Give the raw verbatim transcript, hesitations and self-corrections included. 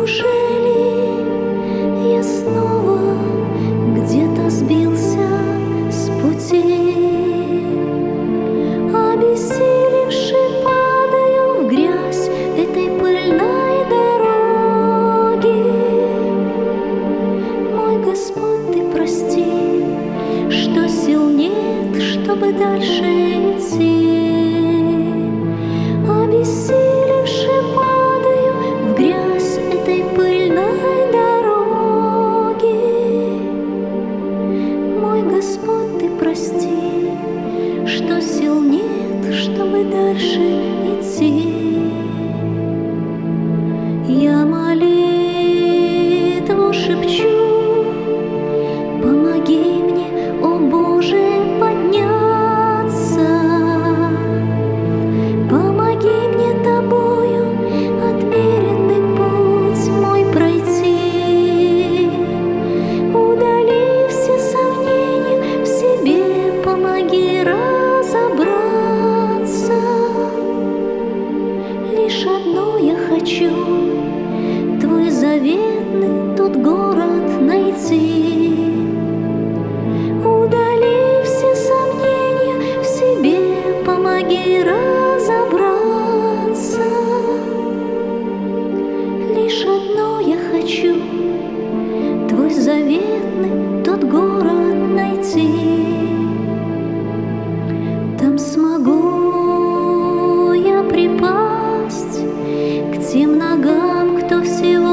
Неужели я снова где-то сбился с пути? Обессилевши падаю в грязь этой пыльной дороги. Мой Господь, Ты прости, что сил нет, чтобы дальше идти. Обессилевши падаю в грязь этой пыльной дороги. Мой Господь, Ты прости, что сил нет, чтобы дальше идти. Я молитву шепчу: помоги мне, о Боже, подняться. Помоги мне Тобою отмеренный путь мой пройти. Удали все сомнения в себе, помоги разобраться. Лишь одно я хочу — Твой заветный тот город найти. Удали все сомнения в себе, помоги разобраться. Лишь одно я хочу — Твой заветный тот город найти. Там смогу я припасть к тем ногам, кто всего